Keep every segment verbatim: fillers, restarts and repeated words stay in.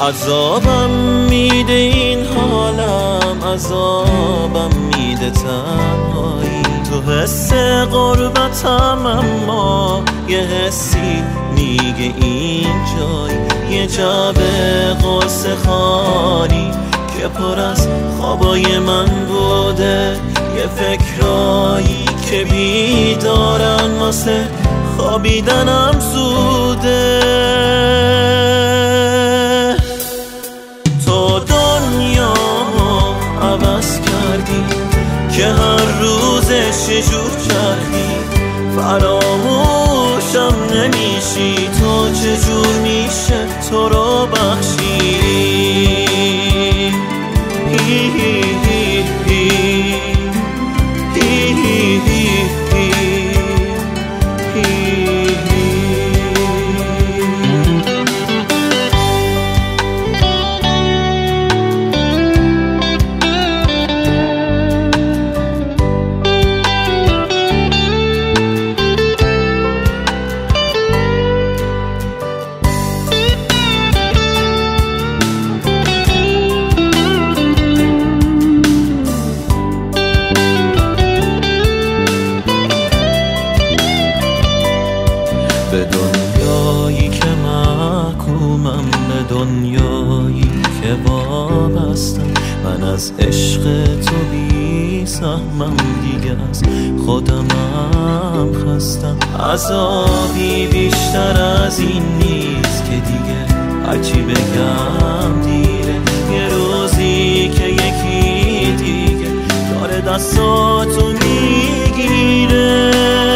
عذابم میده این حالم، عذابم میده تنهایی. تو حس غربتم اما یه حسی میگه این جای یه جبه قصه خانی که پر از خوابای من بوده، یه فکرایی که بیدارن واسه خوابیدنم زوده. تو دنیامو عوض کردی که هر روزش یه جور چرخی، فراموشم نمیشی تو چجور میشه تو رو بخشی. هی هی هی هی هی هی هی به دنیایی که محکومم، به دنیایی که وابستم، من از عشق تو بی سهمم، دیگه از خودمم خستم. عذابی بیشتر از این نیست که دیگه هرچی بگم دیره. یه روزی که یکی دیگه داره دستاتو میگیره.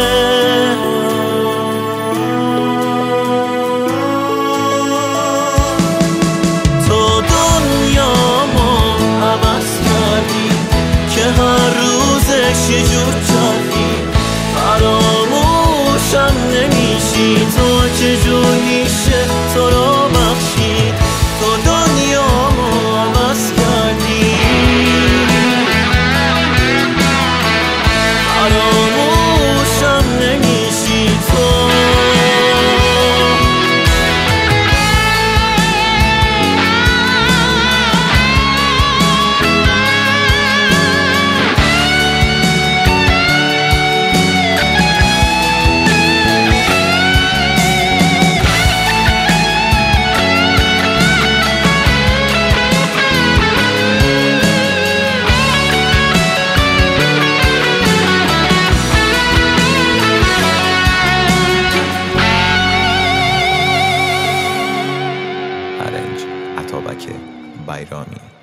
هر روزش یه جور چرخی، فراموشم نمیشی تو چجور میشه تو رو بخشی. تو دنیامو عوض کردی، فراموشم نمیشی تو. ارنج عطابک بیرامی.